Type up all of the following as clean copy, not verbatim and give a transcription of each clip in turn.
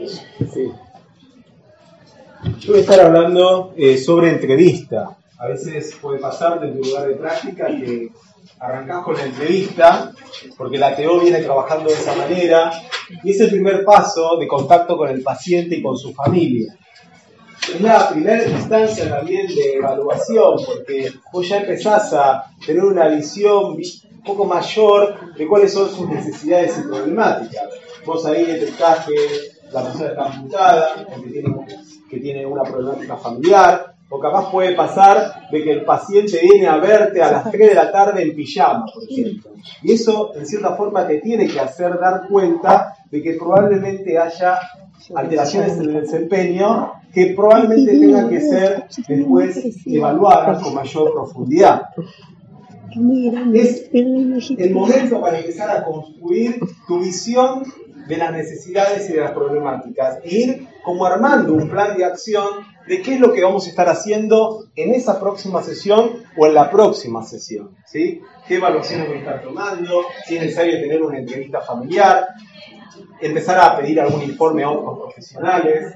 Sí. Yo voy a estar hablando sobre entrevista. A veces puede pasar de tu lugar de práctica que arrancás con la entrevista, porque la TO viene trabajando de esa manera, y es el primer paso de contacto con el paciente y con su familia. Es la primera instancia también de evaluación, porque vos ya empezás a tener una visión un poco mayor de cuáles son sus necesidades y problemáticas. Vos ahí detectás que la persona está amputada, o que tiene una problemática familiar, o capaz puede pasar de que el paciente viene a verte a las 3 de la tarde en pijama, por ejemplo. Y eso, en cierta forma, te tiene que hacer dar cuenta de que probablemente haya alteraciones en el desempeño que probablemente tengan que ser después evaluadas con mayor profundidad. Es el momento para empezar a construir tu visión de las necesidades y de las problemáticas e ir como armando un plan de acción de qué es lo que vamos a estar haciendo en esa próxima sesión o en la próxima sesión, ¿sí? ¿Qué evaluaciones voy a estar tomando? Si es necesario tener una entrevista familiar, empezar a pedir algún informe a otros profesionales,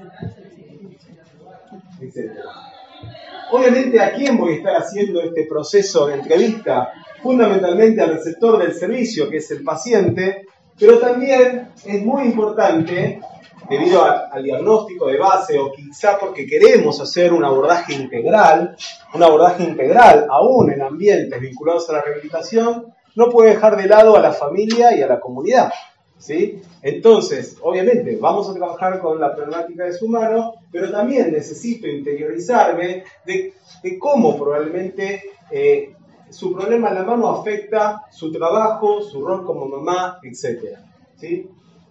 etc. Obviamente, ¿a quién voy a estar haciendo este proceso de entrevista? Fundamentalmente al receptor del servicio, que es el paciente, pero también es muy importante, debido al diagnóstico de base, o quizá porque queremos hacer un abordaje integral aún en ambientes vinculados a la rehabilitación, no puede dejar de lado a la familia y a la comunidad, ¿sí? Entonces, obviamente, vamos a trabajar con la problemática de su mano, pero también necesito interiorizarme de cómo probablemente su problema en la mano afecta su trabajo, su rol como mamá, etc. ¿Sí?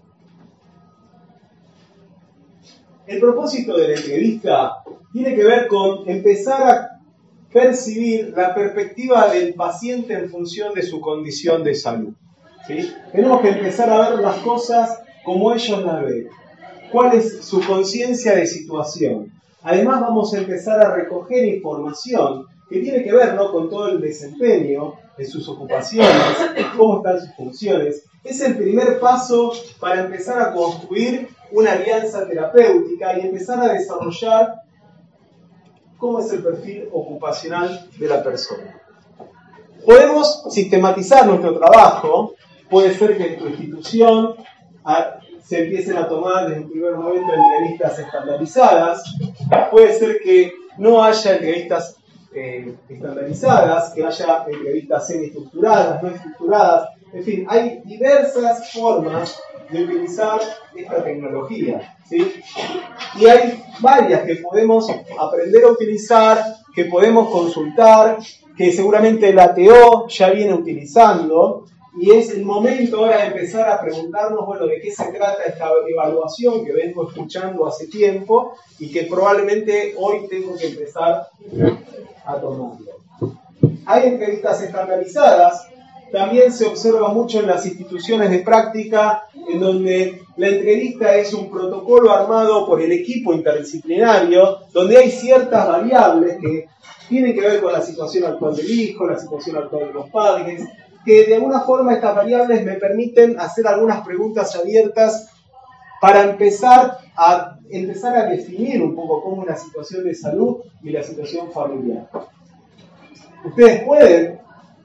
El propósito de la entrevista tiene que ver con empezar a percibir la perspectiva del paciente en función de su condición de salud. ¿Sí? Tenemos que empezar a ver las cosas como ellos las ven. ¿Cuál es su conciencia de situación? Además vamos a empezar a recoger información que tiene que ver, ¿no?, con todo el desempeño de sus ocupaciones, cómo están sus funciones. Es el primer paso para empezar a construir una alianza terapéutica y empezar a desarrollar cómo es el perfil ocupacional de la persona. Podemos sistematizar nuestro trabajo. Puede ser que en tu institución se empiecen a tomar desde un primer momento entrevistas estandarizadas. Puede ser que no haya entrevistas estandarizadas, que haya entrevistas semiestructuradas, no estructuradas. En fin, hay diversas formas de utilizar esta tecnología, ¿sí? Y hay varias que podemos aprender a utilizar, que podemos consultar, que seguramente la TO ya viene utilizando, y es el momento ahora de empezar a preguntarnos, bueno, de qué se trata esta evaluación que vengo escuchando hace tiempo y que probablemente hoy tengo que empezar a tomarlo. Hay entrevistas estandarizadas, también se observa mucho en las instituciones de práctica, en donde la entrevista es un protocolo armado por el equipo interdisciplinario, donde hay ciertas variables que tienen que ver con la situación actual del hijo, la situación actual de los padres, que de alguna forma estas variables me permiten hacer algunas preguntas abiertas para empezar a definir un poco cómo es la situación de salud y la situación familiar. Ustedes pueden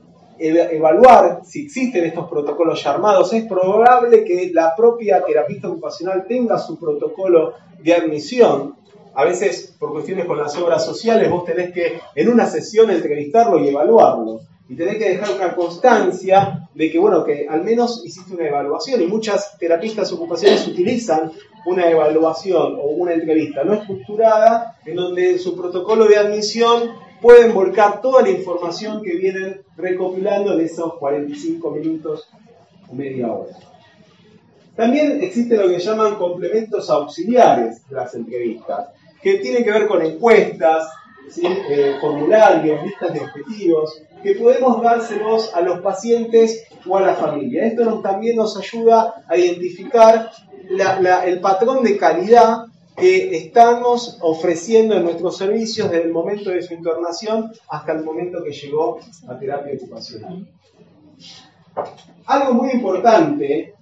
evaluar si existen estos protocolos ya armados. Es probable que la propia terapista ocupacional tenga su protocolo de admisión. A veces, por cuestiones con las obras sociales, vos tenés que en una sesión entrevistarlo y evaluarlo. Y tenés que dejar una constancia de que, bueno, que al menos hiciste una evaluación. Y muchas terapistas ocupacionales utilizan una evaluación o una entrevista no estructurada, en donde su protocolo de admisión pueden volcar toda la información que vienen recopilando en esos 45 minutos o media hora. También existe lo que llaman complementos auxiliares de las entrevistas, que tienen que ver con encuestas, ¿sí? Formularios, listas de objetivos, que podemos dárselos a los pacientes o a la familia. Esto también nos ayuda a identificar el patrón de calidad que estamos ofreciendo en nuestros servicios desde el momento de su internación hasta el momento que llegó a terapia ocupacional. Algo muy importante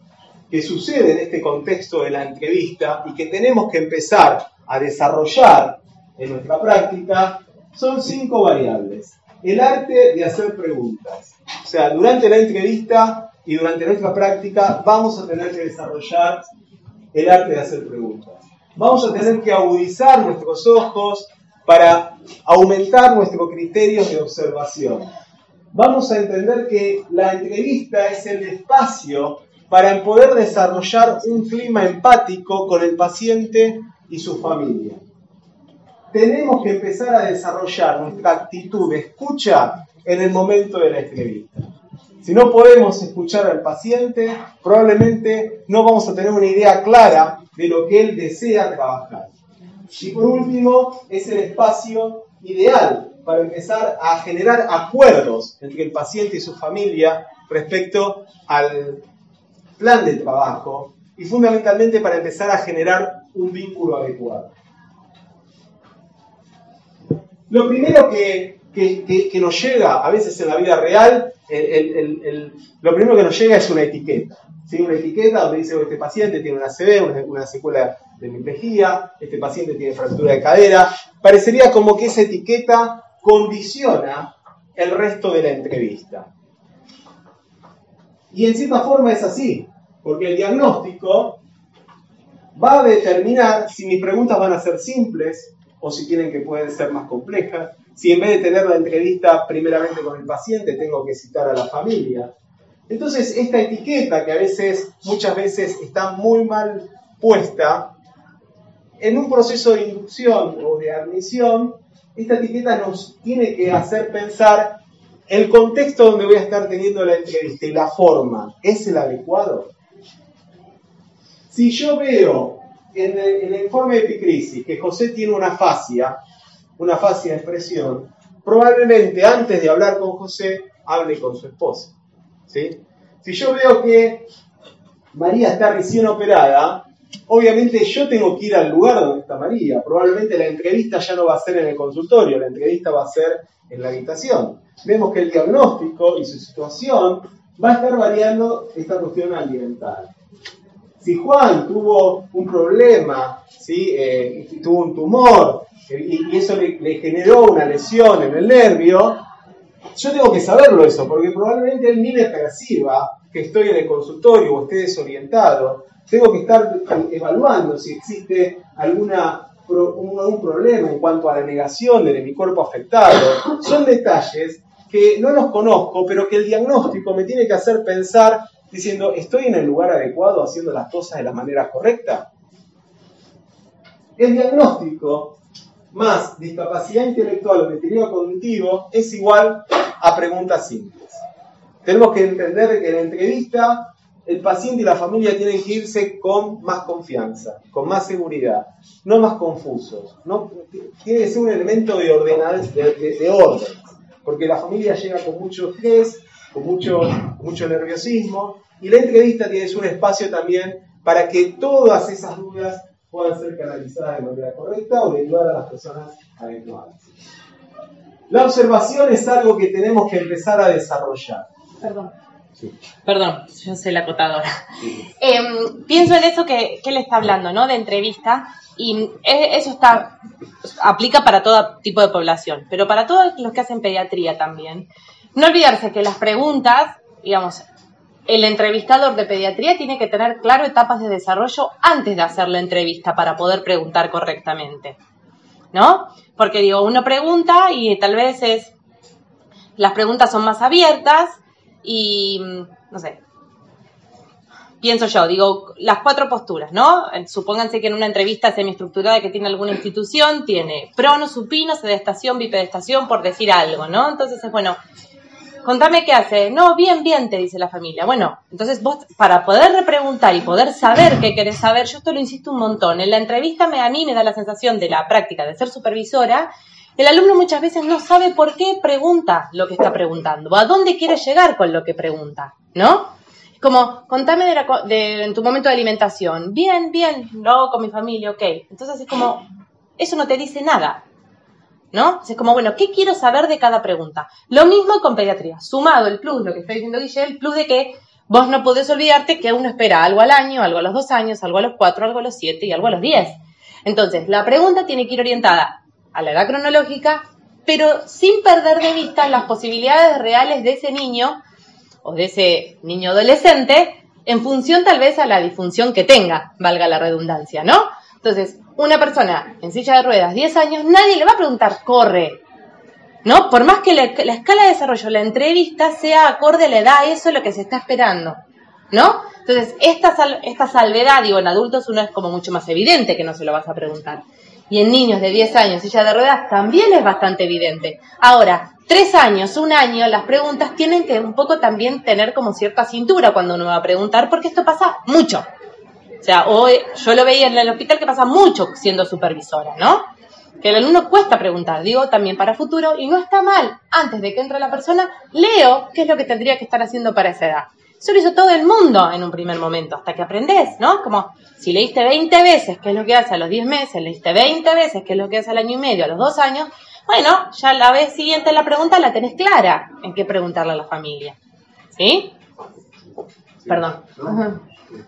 que sucede en este contexto de la entrevista y que tenemos que empezar a desarrollar en nuestra práctica son 5 variables. El arte de hacer preguntas. O sea, durante la entrevista y durante nuestra práctica vamos a tener que desarrollar el arte de hacer preguntas. Vamos a tener que agudizar nuestros ojos para aumentar nuestro criterio de observación. Vamos a entender que la entrevista es el espacio para poder desarrollar un clima empático con el paciente y su familia. Tenemos que empezar a desarrollar nuestra actitud de escucha en el momento de la entrevista. Si no podemos escuchar al paciente, probablemente no vamos a tener una idea clara de lo que él desea trabajar. Y por último, es el espacio ideal para empezar a generar acuerdos entre el paciente y su familia respecto al plan de trabajo y fundamentalmente para empezar a generar un vínculo adecuado. Lo primero que nos llega a veces en la vida real, lo primero que nos llega es una etiqueta. ¿Sí? Una etiqueta donde dice que este paciente tiene una ACV, una secuela de hemiplegia, este paciente tiene fractura de cadera. Parecería como que esa etiqueta condiciona el resto de la entrevista. Y en cierta forma es así, porque el diagnóstico va a determinar si mis preguntas van a ser simples o si pueden ser más complejas, si en vez de tener la entrevista primeramente con el paciente tengo que citar a la familia. Entonces esta etiqueta que muchas veces está muy mal puesta, en un proceso de inducción o de admisión, esta etiqueta nos tiene que hacer pensar el contexto donde voy a estar teniendo la entrevista y la forma, ¿es el adecuado? Si yo veo en el informe de epicrisis que José tiene una fascia de expresión, probablemente antes de hablar con José, hable con su esposa. ¿Sí? Si yo veo que María está recién operada, obviamente yo tengo que ir al lugar donde está María. Probablemente la entrevista ya no va a ser en el consultorio, la entrevista va a ser en la habitación. Vemos que el diagnóstico y su situación va a estar variando esta cuestión alimentaria. Si Juan tuvo un problema, ¿sí? Tuvo un tumor y eso le generó una lesión en el nervio, yo tengo que saberlo eso, porque probablemente él ni me perciba que estoy en el consultorio o esté desorientado. Tengo que estar evaluando si existe algún problema en cuanto a la negación de mi cuerpo afectado. Son detalles que no los conozco, pero que el diagnóstico me tiene que hacer pensar diciendo, ¿estoy en el lugar adecuado haciendo las cosas de la manera correcta? El diagnóstico más discapacidad intelectual o deterioro cognitivo es igual a preguntas simples. Tenemos que entender que en la entrevista el paciente y la familia tienen que irse con más confianza, con más seguridad, no más confusos. No, tiene que ser un elemento de orden, porque la familia llega con mucho estrés, con mucho nerviosismo, y la entrevista tiene que ser un espacio también para que todas esas dudas puedan ser canalizadas de manera correcta o derivar a las personas adecuadas. La observación es algo que tenemos que empezar a desarrollar. Perdón, yo soy la acotadora. Sí. Pienso en eso que él está hablando, ¿no? De entrevista, y eso aplica para todo tipo de población, pero para todos los que hacen pediatría también. No olvidarse que las preguntas, digamos, el entrevistador de pediatría tiene que tener claro etapas de desarrollo antes de hacer la entrevista para poder preguntar correctamente, ¿no? Porque uno pregunta y tal vez las preguntas son más abiertas y, no sé, pienso yo, las 4 posturas, ¿no? Supónganse que en una entrevista semiestructurada que tiene alguna institución tiene prono, supino, sedestación, bipedestación, por decir algo, ¿no? Entonces es bueno, contame qué hace. No, bien, te dice la familia. Bueno, entonces vos, para poder repreguntar y poder saber qué querés saber, yo esto lo insisto un montón. En la entrevista a mí me da la sensación de la práctica de ser supervisora. El alumno muchas veces no sabe por qué pregunta lo que está preguntando, o a dónde quiere llegar con lo que pregunta, ¿no? Es como, contame en tu momento de alimentación. Bien, lo hago con mi familia, ok. Entonces es como, eso no te dice nada, ¿no? Es como, bueno, ¿qué quiero saber de cada pregunta? Lo mismo con pediatría, sumado el plus, lo que está diciendo Guille, el plus de que vos no podés olvidarte que uno espera algo al año, algo a los 2 años, algo a los 4, algo a los 7 y algo a los 10. Entonces, la pregunta tiene que ir orientada a la edad cronológica, pero sin perder de vista las posibilidades reales de ese niño o de ese niño adolescente en función tal vez a la disfunción que tenga, valga la redundancia, ¿no? Entonces, una persona en silla de ruedas, 10 años, nadie le va a preguntar, corre, ¿no? Por más que la escala de desarrollo, la entrevista sea acorde a la edad, eso es lo que se está esperando, ¿no? Entonces, esta salvedad, digo, en adultos uno es como mucho más evidente que no se lo vas a preguntar. Y en niños de 10 años, silla de ruedas, también es bastante evidente. Ahora, 3 años, 1 año, las preguntas tienen que un poco también tener como cierta cintura cuando uno va a preguntar, porque esto pasa mucho. O sea, hoy yo lo veía en el hospital que pasa mucho siendo supervisora, ¿no? Que el alumno cuesta preguntar, digo, también para futuro, y no está mal, antes de que entre la persona, leo qué es lo que tendría que estar haciendo para esa edad. Eso lo hizo todo el mundo en un primer momento, hasta que aprendés, ¿no? Como si leíste 20 veces qué es lo que hace a los 10 meses, leíste 20 veces qué es lo que hace al año y medio, a los 2 años, bueno, ya la vez siguiente la pregunta la tenés clara en qué preguntarle a la familia. ¿Sí? Perdón. ¿No?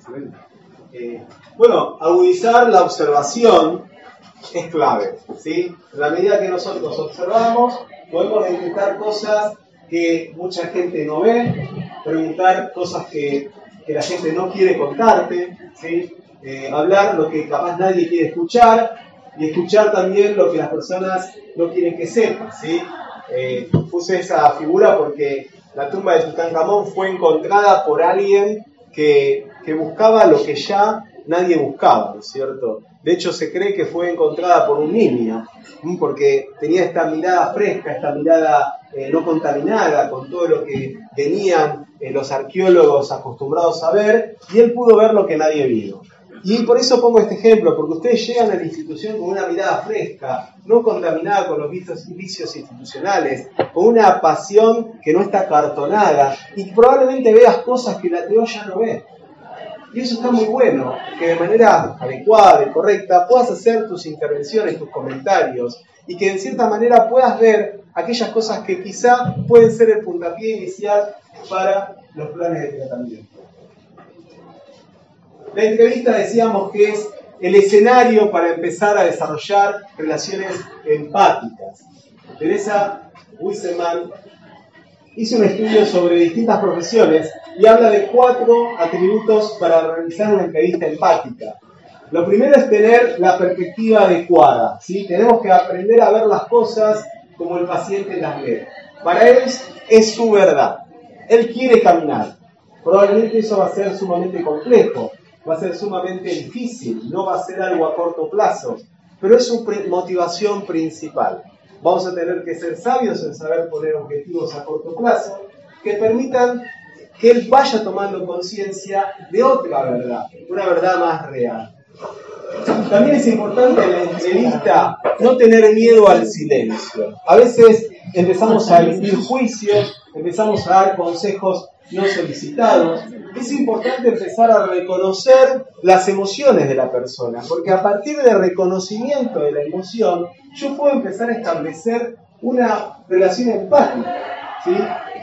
Bueno, agudizar la observación es clave, ¿sí? En la medida que nosotros observamos, podemos detectar cosas que mucha gente no ve, preguntar cosas que la gente no quiere contarte, ¿sí? Hablar lo que capaz nadie quiere escuchar y escuchar también lo que las personas no quieren que sepan, ¿sí? Puse esa figura porque la tumba de Tutankamón fue encontrada por alguien que buscaba lo que ya nadie buscaba, ¿no es cierto? De hecho, se cree que fue encontrada por un niño, porque tenía esta mirada fresca, esta mirada no contaminada con todo lo que venían los arqueólogos acostumbrados a ver, y él pudo ver lo que nadie vio. Y por eso pongo este ejemplo, porque ustedes llegan a la institución con una mirada fresca, no contaminada con los vicios institucionales, con una pasión que no está cartonada, y probablemente veas cosas que la Teo ya no ve. Y eso está muy bueno, que de manera adecuada y correcta puedas hacer tus intervenciones, tus comentarios, y que de cierta manera puedas ver aquellas cosas que quizá pueden ser el puntapié inicial para los planes de tratamiento. La entrevista decíamos que es el escenario para empezar a desarrollar relaciones empáticas. Teresa Wisseman hizo un estudio sobre distintas profesiones y habla de 4 atributos para realizar una entrevista empática. Lo primero es tener la perspectiva adecuada, ¿sí? Tenemos que aprender a ver las cosas como el paciente las ve. Para él es su verdad. Él quiere caminar. Probablemente eso va a ser sumamente complejo, va a ser sumamente difícil, no va a ser algo a corto plazo, pero es su motivación principal. Vamos a tener que ser sabios en saber poner objetivos a corto plazo que permitan que él vaya tomando conciencia de otra verdad, una verdad más real. También es importante en la entrevista no tener miedo al silencio. A veces empezamos a emitir juicios, empezamos a dar consejos no solicitados. Es importante empezar a reconocer las emociones de la persona, porque a partir del reconocimiento de la emoción, yo puedo empezar a establecer una relación empática, ¿sí?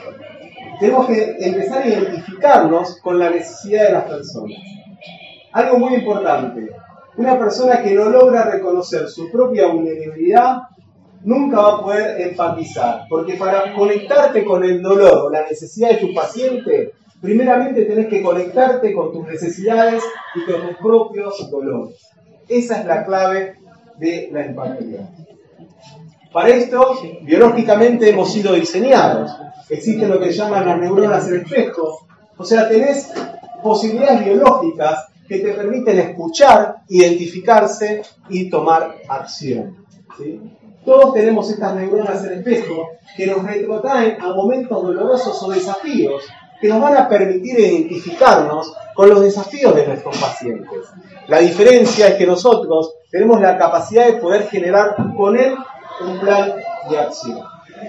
Tenemos que empezar a identificarnos con la necesidad de las personas. Algo muy importante, una persona que no logra reconocer su propia vulnerabilidad nunca va a poder empatizar, porque para conectarte con el dolor o la necesidad de tu paciente, primeramente tenés que conectarte con tus necesidades y con tus propios dolores. Esa es la clave de la empatía. Para esto, biológicamente hemos sido diseñados. Existen lo que llaman las neuronas del espejo. O sea, tenés posibilidades biológicas que te permiten escuchar, identificarse y tomar acción, ¿sí? Todos tenemos estas neuronas del espejo que nos retrotraen a momentos dolorosos o desafíos que nos van a permitir identificarnos con los desafíos de nuestros pacientes. La diferencia es que nosotros tenemos la capacidad de poder generar con él un plan de acción.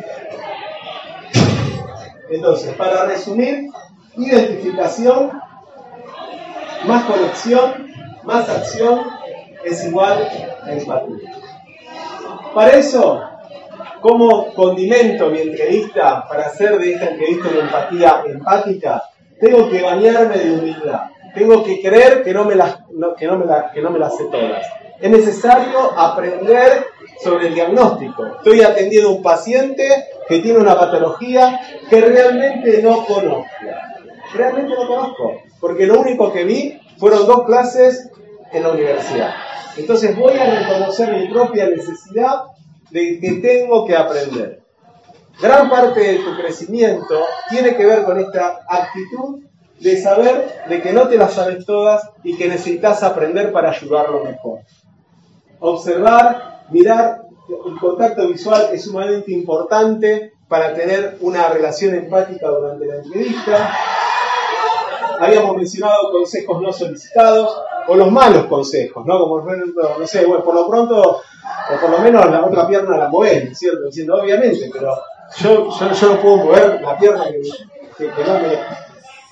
Entonces, para resumir, identificación más conexión, más acción es igual a empatía. Para eso, como condimento mi entrevista, para hacer de esta entrevista una empatía empática, tengo que bañarme de humildad. Tengo que creer que no me las sé todas. Es necesario aprender sobre el diagnóstico. Estoy atendiendo a un paciente que tiene una patología que realmente no conozco. Realmente no conozco. Porque lo único que vi fueron 2 clases en la universidad. Entonces voy a reconocer mi propia necesidad de que tengo que aprender. Gran parte de tu crecimiento tiene que ver con esta actitud de saber de que no te las sabes todas y que necesitas aprender para ayudarlo mejor. Observar, mirar, el contacto visual es sumamente importante para tener una relación empática durante la entrevista. Habíamos mencionado consejos no solicitados o los malos consejos, ¿no? Como, no sé, bueno, por lo pronto, o por lo menos la otra pierna la movés, ¿cierto? Diciendo, obviamente, pero yo no puedo mover la pierna que no me...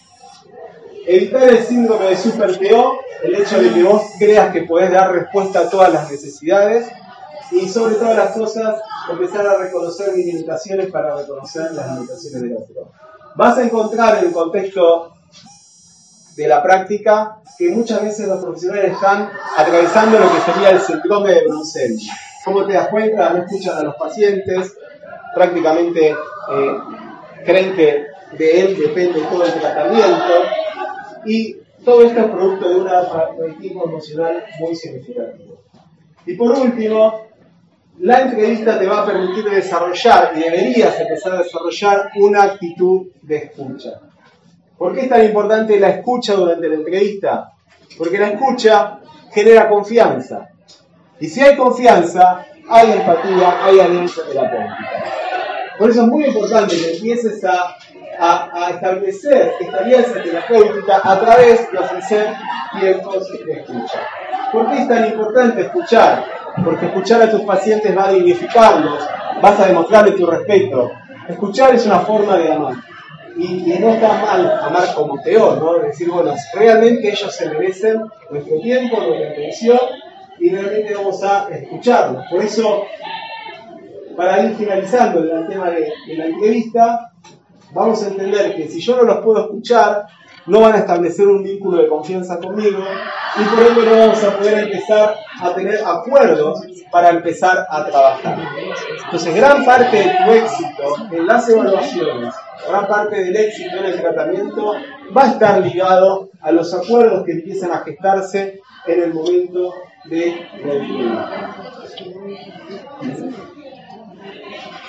Evitar el síndrome de super-TO, el hecho de que vos creas que podés dar respuesta a todas las necesidades y sobre todas las cosas empezar a reconocer mis limitaciones para reconocer las limitaciones del otro. Vas a encontrar en el contexto de la práctica que muchas veces los profesionales están atravesando lo que sería el síndrome de Brunselli. ¿Cómo te das cuenta? No escuchan a los pacientes, prácticamente creen que de él depende todo el tratamiento. Y todo esto es producto de un tipo emocional muy significativo. Y por último, la entrevista te va a permitir desarrollar, y deberías empezar a desarrollar, una actitud de escucha. ¿Por qué es tan importante la escucha durante la entrevista? Porque la escucha genera confianza. Y si hay confianza, hay empatía, hay alianza terapéutica. Por eso es muy importante que empieces a establecer esta alianza terapéutica a través de ofrecer tiempos de escucha. ¿Por qué es tan importante escuchar? Porque escuchar a tus pacientes va a dignificarlos, vas a demostrarle tu respeto. Escuchar es una forma de amar. Y no está mal amar como teor, ¿no? Es decir, bueno, realmente ellos se merecen nuestro tiempo, nuestra atención, y realmente vamos a escucharlos. Por eso, para ir finalizando el tema de la entrevista, vamos a entender que si yo no los puedo escuchar, no van a establecer un vínculo de confianza conmigo y por ende no vamos a poder empezar a tener acuerdos para empezar a trabajar. Entonces, gran parte de tu éxito en las evaluaciones, gran parte del éxito en el tratamiento va a estar ligado a los acuerdos que empiezan a gestarse en el momento de la entrevista.